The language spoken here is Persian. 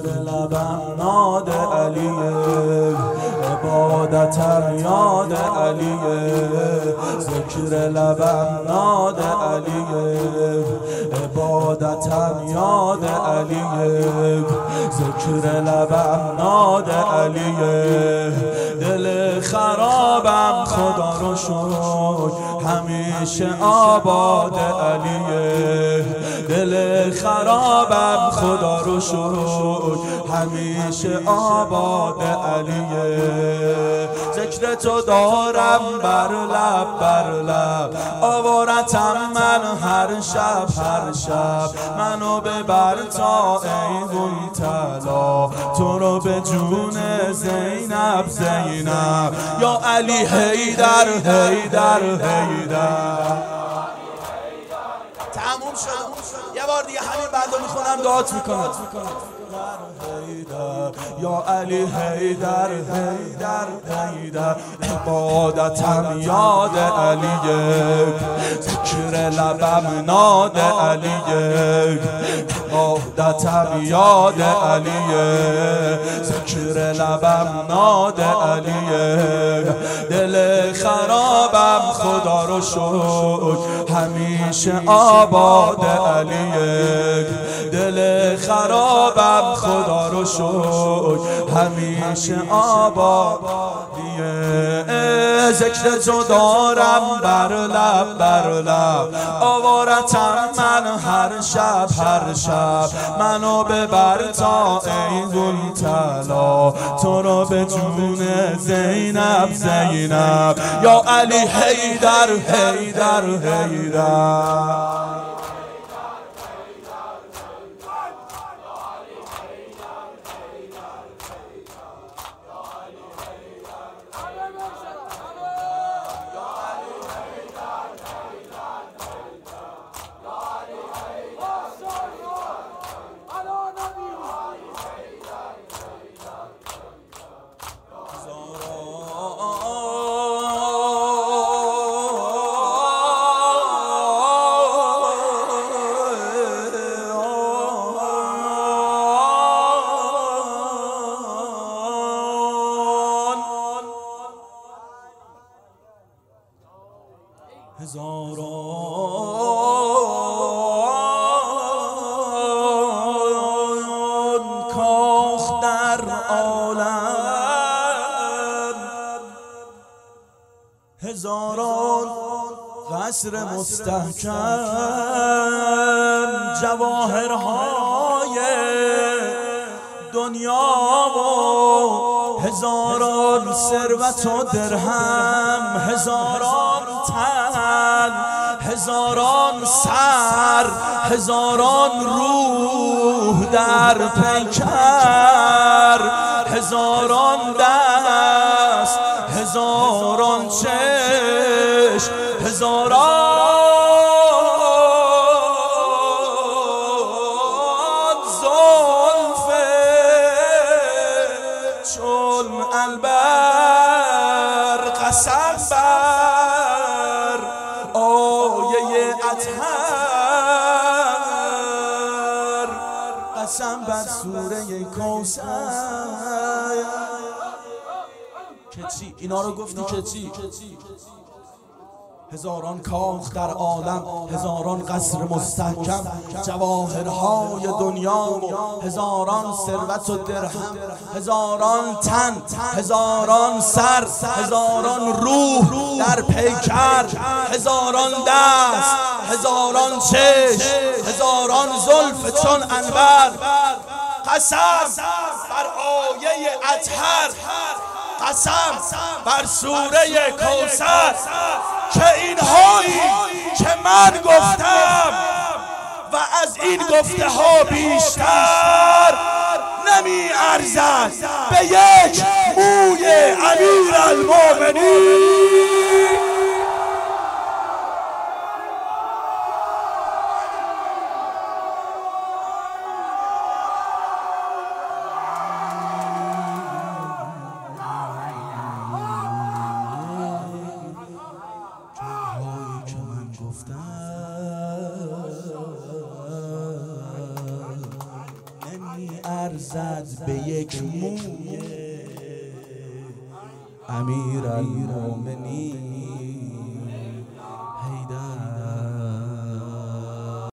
ذکر لبم ناد علیه، عبادتم یاد علیه. ذکر لبم ناد علیه، عبادتم یاد علیه. ذکر لبم ناد علیه. دل خرابم خدا رو شکر همیشه آباد علیه. دل خرابم خدا رو شکر همیشه آباد علیه. ذکر تو دارم بر لب بر لب، آوارتم من هر شب هر شب. منو ببر تا عیدون طلا، تو رو به جون زینب زینب. یا علی حیدر حیدر حیدر. تموم شد. یه بار دیگه همین بندو میخونم دعات میکنم. یا علی حیدر حیدر حیدر. عبادتم یاد علیه، ذکر لبم ناد علیه. عبادتم یاد علیه، ذکر لبم ناد علیه. دل خرابم خدا رو شکر همیشه آباد علیه. دل خرابم خدا رو شکر همیشه آبادیه. ذکر تو دارم بر لب بر لب، آوارتم من هر شب هر شب. منو ببر تا عیدون طلا، تو رو به جون زینب زینب. یا علی حیدر حیدر حیدر. هزاران کاخ در عالم، هزاران قصر مستحکم. جواهرهای دنیا و هزاران ثروت و درهم. هزاران تن، هزاران سر، هزاران روح در پیکر. هزاران دست، هزاران چشم، هزاران زلف چون البر. قسم بر آیه اطهر، قسم بر سوره کوثر. که چی؟ اینا رو گفتی که چی؟ هزاران کاخ در عالم، هزاران قصر مستحکم. جواهرهای دنیا و هزاران ثروت و درهم. هزاران تن، هزاران سر، هزاران روح در پیکر. هزاران دست، هزاران چشم، هزاران زلف چون عنبر. قسم بر آیه اطهر، قسم بر سوره کوثر که اینهایی که من گفتم و از این گفته ها بیشتر نمی ارزد به یک موی امیرالمومنین. نمی ارزد به یک مویه امیرالمومنین.